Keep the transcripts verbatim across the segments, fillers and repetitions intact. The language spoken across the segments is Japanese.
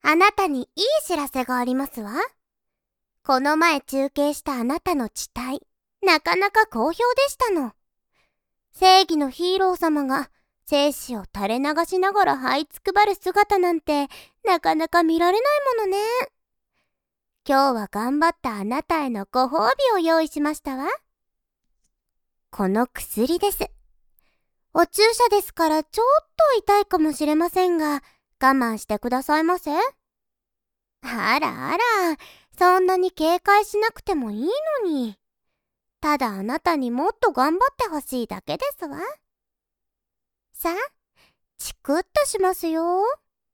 あなたにいい知らせがありますわ。この前中継したあなたの地帯、なかなか好評でしたの。正義のヒーロー様が生死を垂れ流しながら這いつくばる姿なんてなかなか見られないものね。今日は頑張ったあなたへのご褒美を用意しましたわ。この薬です。お注射ですからちょっと痛いかもしれませんが、我慢してくださいませ。あらあら、そんなに警戒しなくてもいいのに。ただあなたにもっと頑張ってほしいだけですわ。さあ、チクッとしますよ。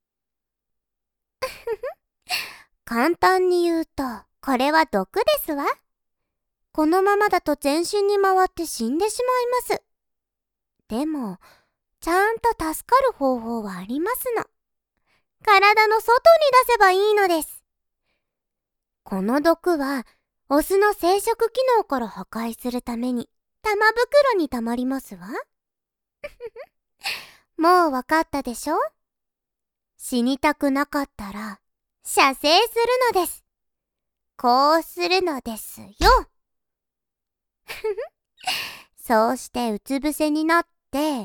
簡単に言うと、これは毒ですわ。このままだと全身に回って死んでしまいます。でも、ちゃんと助かる方法はありますの。体の外に出せばいいのです。この毒は、オスの生殖機能から破壊するために、玉袋にたまりますわ。もうわかったでしょ？死にたくなかったら、射精するのです。こうするのですよ。そうしてうつ伏せになって、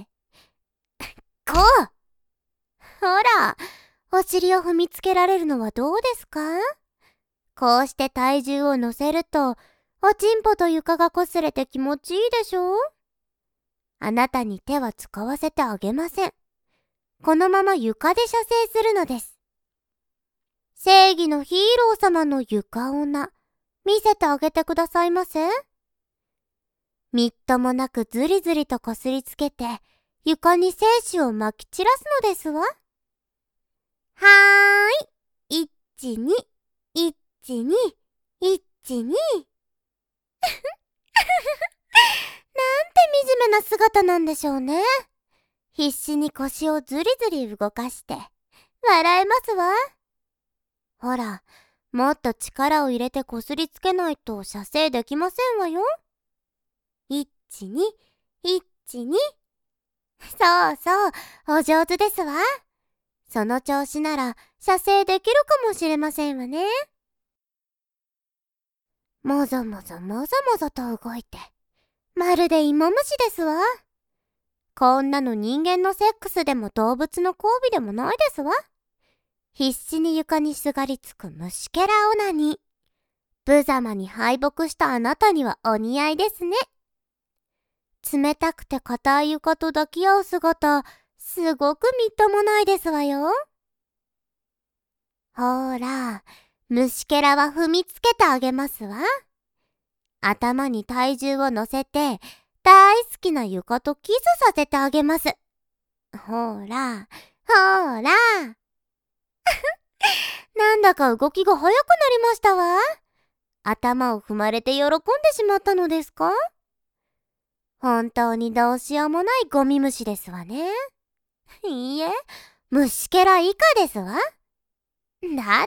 こう！ほら、お尻を踏みつけられるのはどうですか？こうして体重を乗せると、おちんぽと床が擦れて気持ちいいでしょ？あなたに手は使わせてあげません。このまま床で射精するのです。正義のヒーロー様の床女、見せてあげてくださいませ。みっともなくずりずりとこすりつけて、床に精子をまき散らすのですわ。はーい。いちに、いちに、いちに。なんて惨めな姿なんでしょうね。必死に腰をずりずり動かして、笑えますわ。ほら、もっと力を入れてこすりつけないと射精できませんわよ。いちに、いちに。そうそう、お上手ですわ。その調子なら射精できるかもしれませんわね。もぞもぞもぞもぞと動いて、まるで芋虫ですわ。こんなの人間のセックスでも動物の交尾でもないですわ。必死に床にすがりつく虫けらオナニー。無様に敗北したあなたにはお似合いですね。冷たくて硬い床と抱き合う姿、すごくみっともないですわよ。ほら、虫けらは踏みつけてあげますわ。頭に体重を乗せて、大好きな床とキスさせてあげます。ほら、ほら。なんだか動きが速くなりましたわ。頭を踏まれて喜んでしまったのですか？本当にどうしようもないゴミ虫ですわね。いいえ、虫けら以下ですわ。だって、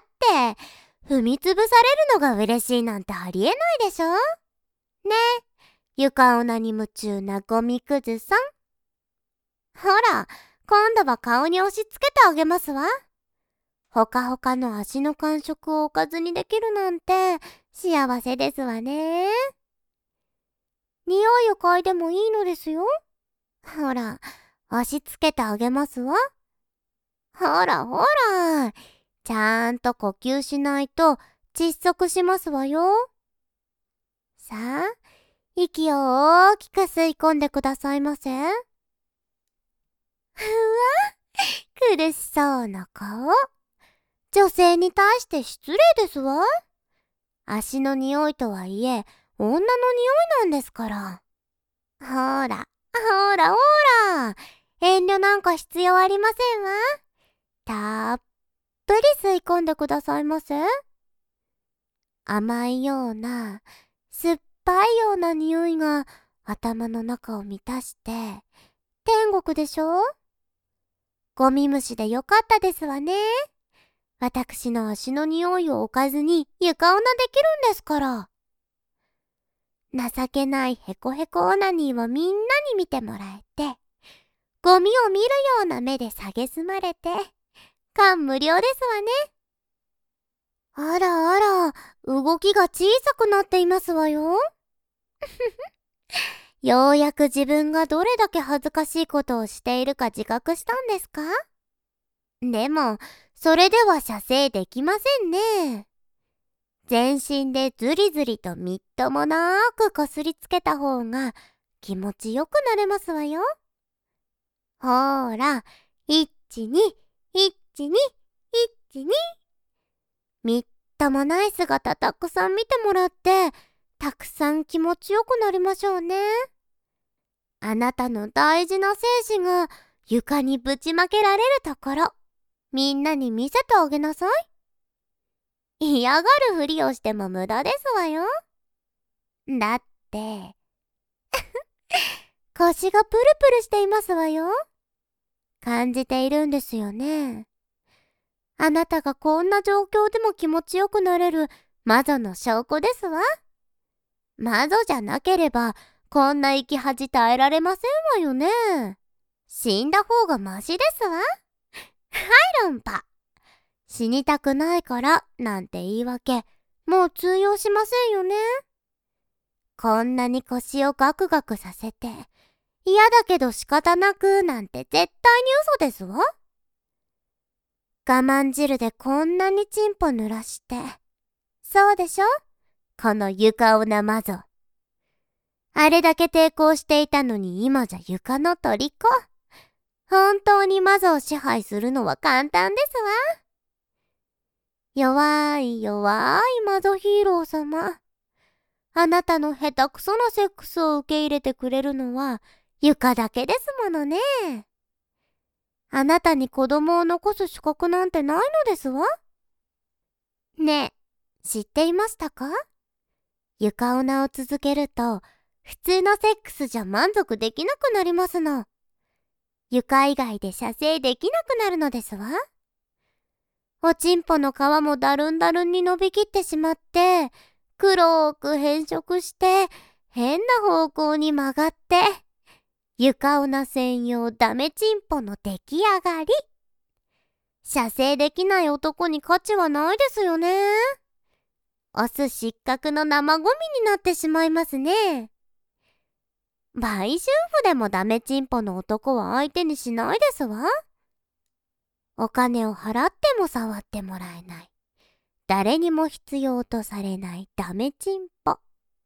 踏みつぶされるのが嬉しいなんてありえないでしょ？ねえ、床女に夢中なゴミくずさん。ほら、今度は顔に押し付けてあげますわ。ほかほかの足の感触をおかずにできるなんて幸せですわね。匂いを嗅いでもいいのですよ。ほら、押し付けてあげますわ。ほらほら、ちゃんと呼吸しないと窒息しますわよ。さあ、息を大きく吸い込んでくださいませ。うわ、苦しそうな顔。女性に対して失礼ですわ。足の匂いとはいえ、女の匂いなんですから。ほら、ほらほら、遠慮なんか必要ありませんわ。たっぷり吸い込んでくださいませ。甘いような、酸っぱいような匂いが頭の中を満たして、天国でしょ？ゴミ虫でよかったですわね。私の足の匂いを置かずに床女できるんですから。情けないヘコヘコオナニーをみんなに見てもらえて、ゴミを見るような目で蔑まれて、感無量ですわね。 あらあら、動きが小さくなっていますわよ。ようやく自分がどれだけ恥ずかしいことをしているか自覚したんですか？でも、それでは射精できませんね。全身でズリズリとみっともなくこすりつけた方が気持ちよくなれますわよ。ほーら、いちに、いちに、いちに。みっともない姿たくさん見てもらって、たくさん気持ちよくなりましょうね。あなたの大事な精子が床にぶちまけられるところ、みんなに見せてあげなさい。嫌がるふりをしても無駄ですわよ。だって、腰がプルプルしていますわよ。感じているんですよね。あなたがこんな状況でも気持ちよくなれる魔女の証拠ですわ。魔女じゃなければ、こんな生き恥耐えられませんわよね。死んだ方がマシですわ。はい、論破。死にたくないからなんて言い訳、もう通用しませんよね。こんなに腰をガクガクさせて、嫌だけど仕方なくなんて絶対に嘘ですわ。我慢汁でこんなにチンポ濡らして。そうでしょ？この床女魔女。あれだけ抵抗していたのに今じゃ床の虜。本当に魔女を支配するのは簡単ですわ。弱い弱い魔女ヒーロー様。あなたの下手くそなセックスを受け入れてくれるのは床だけですものね。あなたに子供を残す資格なんてないのですわ。ねえ、知っていましたか？床女を続けると普通のセックスじゃ満足できなくなりますの。床以外で射精できなくなるのですわ。おちんぽの皮もだるんだるんに伸びきってしまって、黒く変色して変な方向に曲がって、床女専用ダメチンポの出来上がり。射精できない男に価値はないですよね。オス失格の生ゴミになってしまいますね。売春婦でもダメチンポの男は相手にしないですわ。お金を払っても触ってもらえない。誰にも必要とされないダメチンポ。あ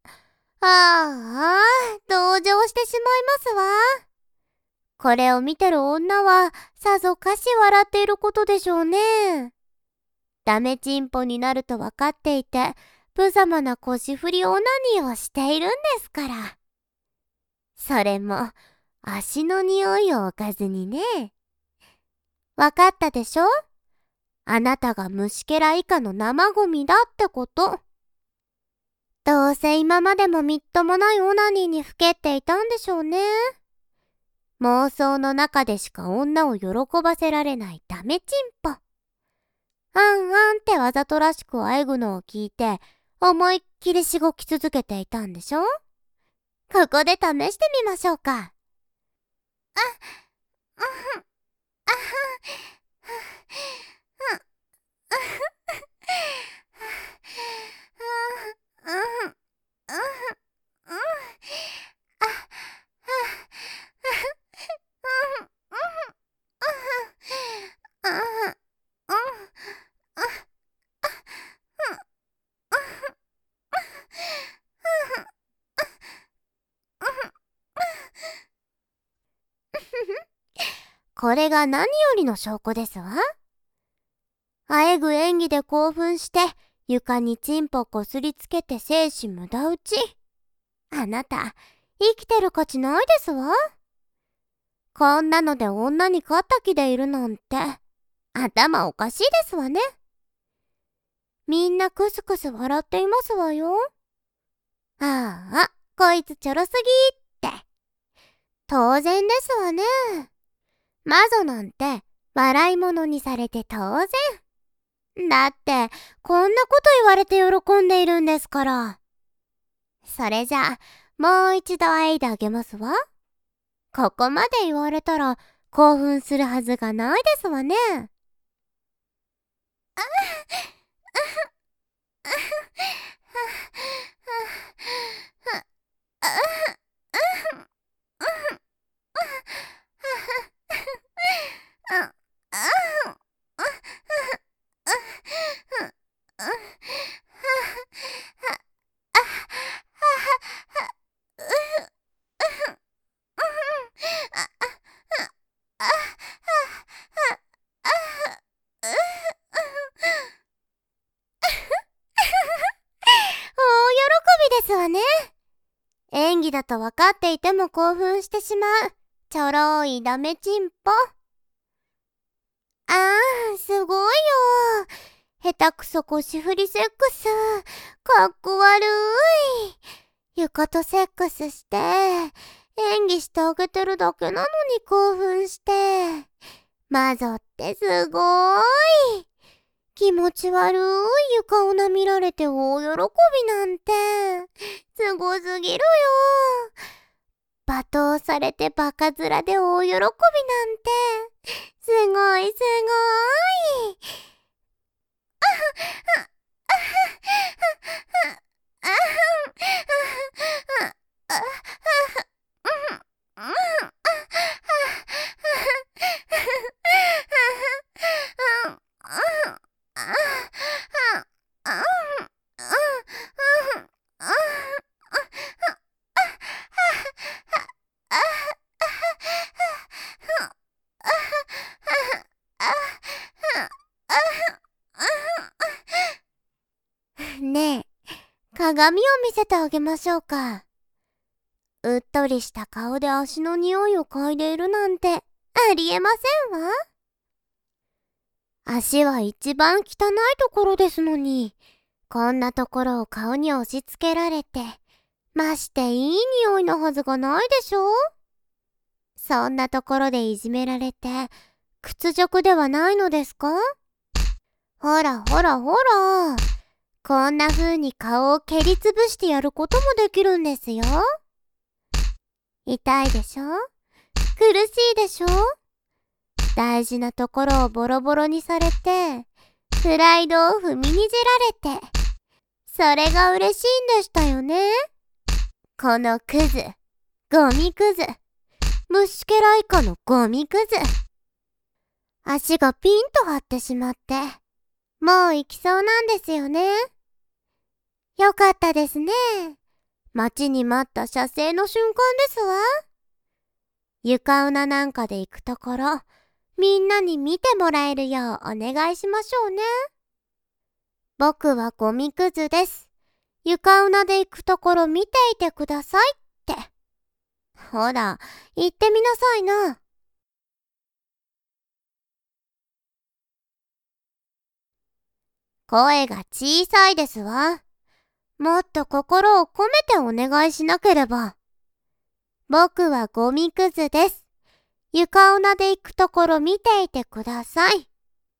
あ、同情してしまいますわ。これを見てる女はさぞかし笑っていることでしょうね。ダメチンポになると分かっていて、無様な腰振りオナニーをしているんですから。それも足の匂いを置かずにね。分かったでしょ？あなたが虫けら以下の生ゴミだってこと。どうせ今までもみっともないオナニーにふけっていたんでしょうね。妄想の中でしか女を喜ばせられないダメチンポ。あんあんってわざとらしくあえぐのを聞いて、思いっきりしごき続けていたんでしょ？ここで試してみましょうか。あ、あふん、あふん、あ、あふん、あふん、あふん、あふん、あふん、これが何よりの証拠ですわ。あえぐ演技で興奮して床にチンポこすりつけて精子無駄打ち。あなた生きてる価値ないですわ。こんなので女に勝った気でいるなんて頭おかしいですわね。みんなクスクス笑っていますわよ。ああ、こいつちょろすぎって。当然ですわね。魔女なんて笑い物にされて当然。だってこんなこと言われて喜んでいるんですから。それじゃあもう一度あいであげますわ。ここまで言われたら興奮するはずがないですわね。あ理だと分かっていても興奮してしまうちょろいダメチンポ。あー、すごいよ。下手くそ腰振りセックス。かっこ悪い。床とセックスして、演技してあげてるだけなのに興奮して。マゾってすごーい。気持ち悪い床をなみられて大喜びなんて、すごすぎるよ。罵倒されてバカ面で大喜びなんて、すごいすごい。ねえ、鏡を見せてあげましょうか。うっとりした顔で足の匂いを嗅いでいるなんてありえませんわ。足は一番汚いところですのに、こんなところを顔に押し付けられて、ましていい匂いのはずがないでしょ。そんなところでいじめられて屈辱ではないのですか。ほらほらほら、こんな風に顔を蹴りつぶしてやることもできるんですよ。痛いでしょ、苦しいでしょ。大事なところをボロボロにされて、プライドを踏みにじられて、それが嬉しいんでしたよね。このクズ、ゴミクズ、虫けら以下のゴミクズ。足がピンと張ってしまって、もう行きそうなんですよね。よかったですね。待ちに待った射精の瞬間ですわ。床うななんかで行くところ、みんなに見てもらえるようお願いしましょうね。僕はゴミクズです。床うなで行くところ見ていてくださいって。ほら、言ってみなさいな。声が小さいですわ。もっと心を込めてお願いしなければ。僕はゴミクズです。床うなで行くところ見ていてください。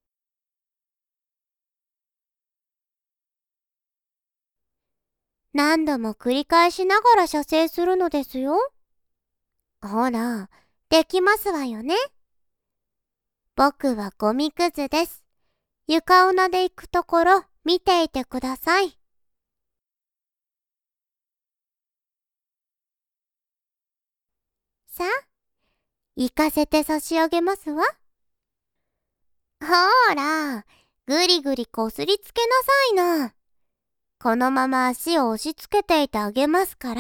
何度も繰り返しながら射精するのですよ。ほら、できますわよね。僕はゴミクズです。床うなで行くところ見ていてください。さあ、行かせて差し上げますわ。ほーら、ぐりぐりこすりつけなさいな。このまま足を押し付けていてあげますから、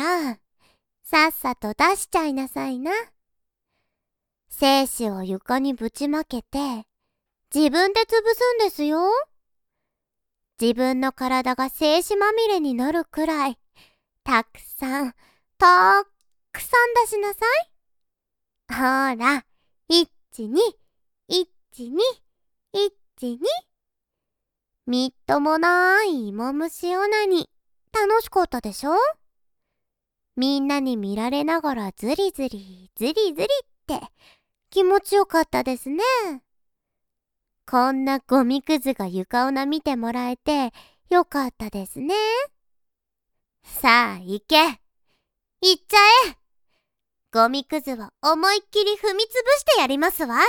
さっさと出しちゃいなさいな。精子を床にぶちまけて、自分で潰すんですよ。自分の体が精子まみれになるくらい、たくさん、たくさん出しなさい。ほら、いちに、いちに、いちに。みっともない芋虫オナニー、楽しかったでしょ。みんなに見られながらズリズリ、ズリズリって気持ちよかったですね。こんなゴミくずが床をな見てもらえてよかったですね。さあ行け、行っちゃえ。ゴミくずは思いっきり踏みつぶしてやりますわ。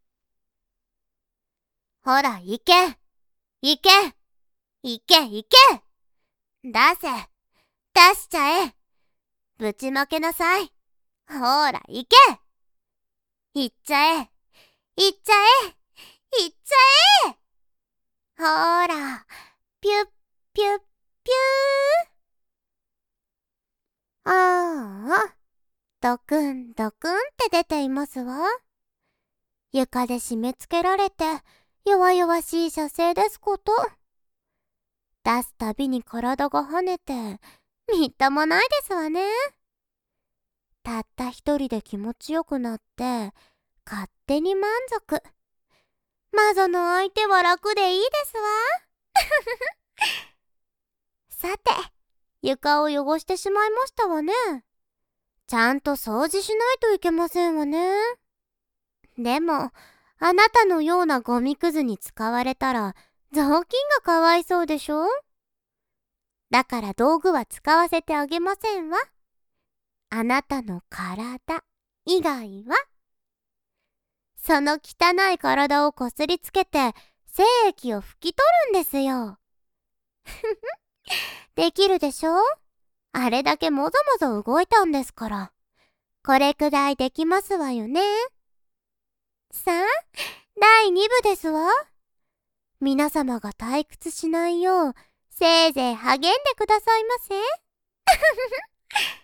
ほら行け、行け、行け行け。出せ、出しちゃえ。ぶちまけなさい。ほら行け、行っちゃえ、行っちゃえ、行っちゃえ。ほら、ピュッピュッピュー。ああ、ドクンドクンって出ていますわ。床で締め付けられて弱々しい射精ですこと。出すたびに体が跳ねてみっともないですわね。 たった一人で気持ちよくなって勝手に満足。魔女の相手は楽でいいですわ。さて、床を汚してしまいましたわね。ちゃんと掃除しないといけませんわね。でも、あなたのようなゴミくずに使われたら雑巾がかわいそうでしょ。だから道具は使わせてあげませんわ。あなたの体以外は。その汚い体をこすりつけて精液を拭き取るんですよ。できるでしょ。あれだけもぞもぞ動いたんですから。これくらいできますわよね。さあ、だいに部ですわ。皆様が退屈しないようせいぜい励んでくださいませ。